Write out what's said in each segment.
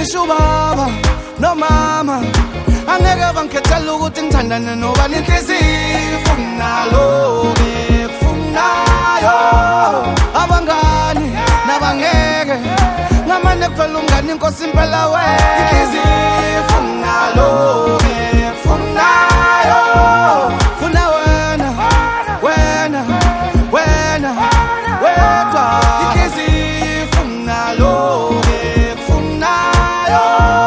ngisho baba nomama angeke bangikhethela ukuthi ngithandane nobani inhliziyo ifunalo ngifunayo abangani nabangeke ngamane kuphela umngani inkosi impela wena inhliziyo ifunalo ngifunayo funa wena wena wena wedwa inhliziyo ifunalo ngifunayo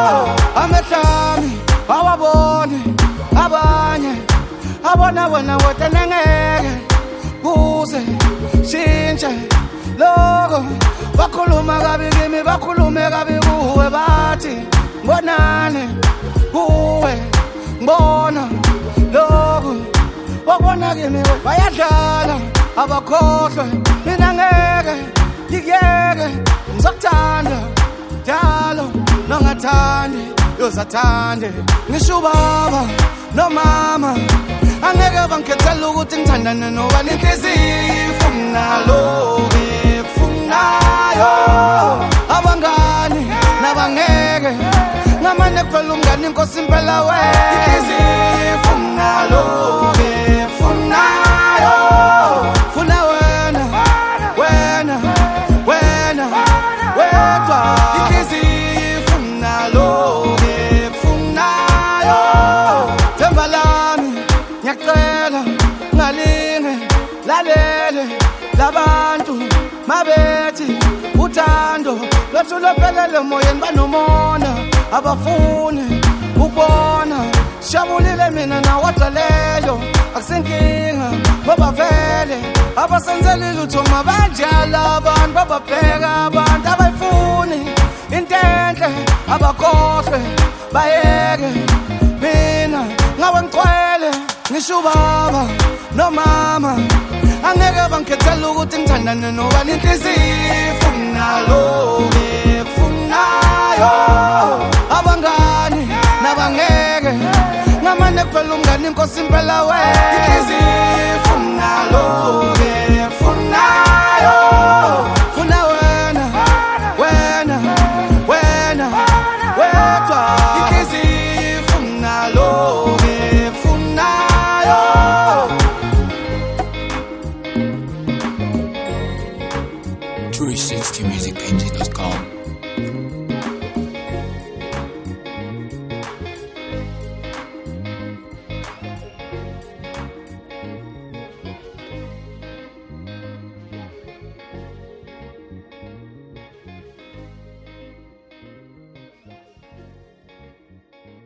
amehlami awabone abanye abona wena wedwa nengeke kuze shintshe lokho bakhuluma kabi kimi bakhulume kabi kuwe bathi ngibonane kuwe ngibona lokho babona kimi bayadlala abakhohlwe mina ngeke ngikuyeke ngizokuthanda njalo nongathandi yozathande ngisho baba nomama angeke bangikhethela ukuthi ngithandane nobani inhliziyo ifunalo ngifunayo abangani nabangeke ngamane kuphela umngani inkosi impela wena inhliziyo ifunalo ngifunayo funa wena wena wena wedwa inhliziyo ifunalo ngifunayo themba lami ngiyacela ngalinge lalele labantu mabethi uthando lwethu lophelele emoyeni banomona abafuni ukubona sijabulile mina nawagcweleyo akusenkinga ngoba vele abasenzeli lutho mabanjalo abantu bababheka abantu abayifuni into enhle abakhohlwe bayeke mina ngawe ngicwele ngisho baba nomama angeke bangikhethela ukuthi ngithandane nobani inhliziyo ifunalo ngifunayo abangani nabangeke ngamane kuphela umngani inkosi impela wena inhliziyo ifunalo ngifunayo funa wena wena wena wedwa inhliziyo ifunalo ngifunayo 360musicengine.com